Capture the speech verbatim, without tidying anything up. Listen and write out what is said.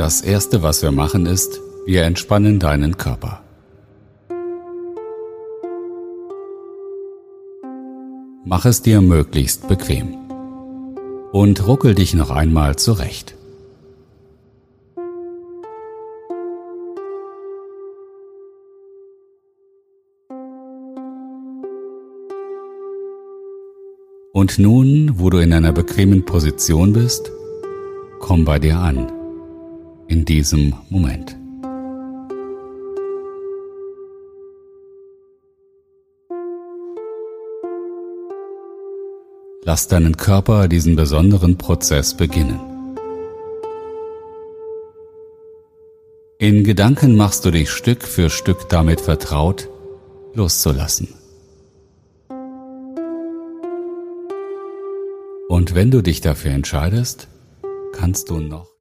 Das Erste, was wir machen, ist, wir entspannen deinen Körper. Mach es dir möglichst bequem und ruckel dich noch einmal zurecht. Und nun, wo du in einer bequemen Position bist, komm bei dir an, in diesem Moment. Lass deinen Körper diesen besonderen Prozess beginnen. In Gedanken machst du dich Stück für Stück damit vertraut, loszulassen. Und wenn du dich dafür entscheidest, kannst du noch